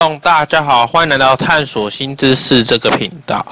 大家好，欢迎来到探索新知识这个频道。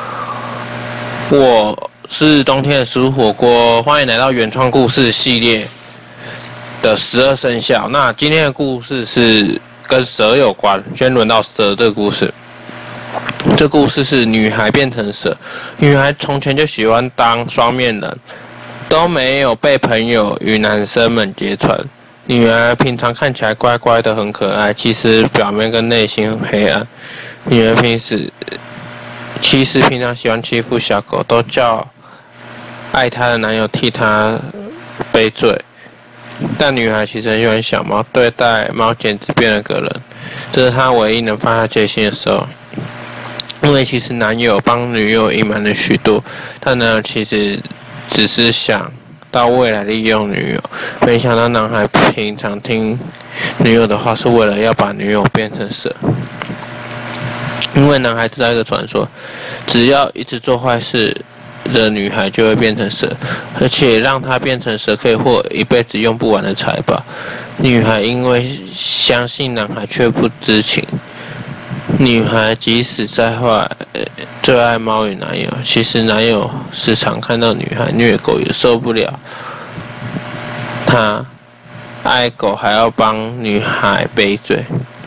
我是冬天的食物火锅，欢迎来到原创故事系列的12生肖。那今天的故事是跟蛇有关，先轮到蛇这个故事。这故事是女孩变成蛇。女孩从前就喜欢当双面人，都没有被朋友与男生们揭穿。女儿平常看起来乖乖的很可爱，其实表面跟内心很黑暗。女儿其实平常喜欢欺负小狗，都叫爱她的男友替她背罪。但女孩其实很喜欢小猫，对待猫简直变了个人。这是她唯一能放下戒心的时候。因为其实男友帮女友隐瞒了许多，但男友其实只是想到未来利用女友，没想到男孩平常听女友的话是为了要把女友变成蛇。因为男孩知道一个传说，只要一直做坏事的女孩就会变成蛇，而且让她变成蛇可以获一辈子用不完的财宝。女孩因为相信男孩却不知情。女孩即使再坏，最爱猫与男友。其实男友时常看到女孩虐狗也受不了，他爱狗还要帮女孩背罪。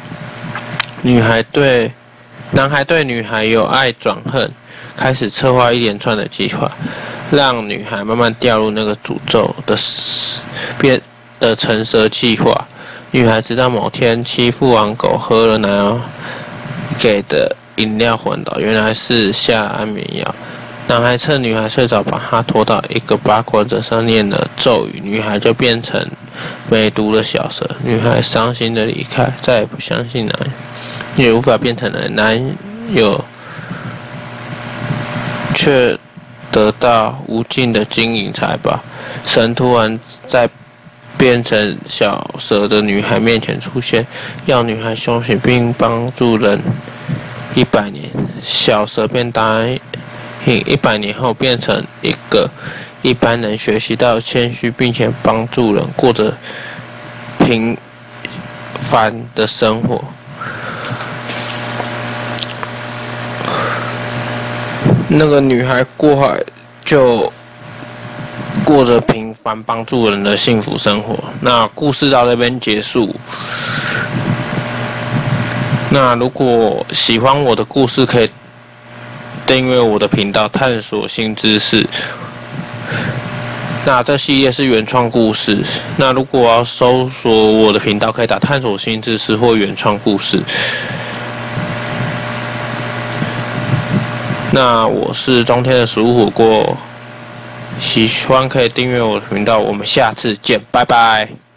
男孩对女孩由爱转恨，开始策划一连串的计划，让女孩慢慢掉入那个诅咒的成蛇计划。女孩直到某天欺负完狗，喝了男友给的饮料昏倒，原来是下了安眠药。男孩趁女孩睡着，把她拖到一个八卦枕上念了咒语，女孩就变成没毒的小蛇。女孩伤心的离开，再也不相信男友，也无法变成人。男友却得到无尽的金银财宝。神突然在变成小蛇的女孩面前出现，要女孩修行并帮助人100年。小蛇便答应100年后变成一个一般人，学习到谦虚并且帮助人，过着平凡的生活。那个女孩就过着平凡帮助人的幸福生活。那故事到这边结束。那如果喜欢我的故事，可以订阅我的频道，探索新知识。那这系列是原创故事。那如果要搜索我的频道，可以打探索新知识或原创故事。那我是冬天的食物火锅，喜欢可以订阅我的频道。我们下次见，拜拜。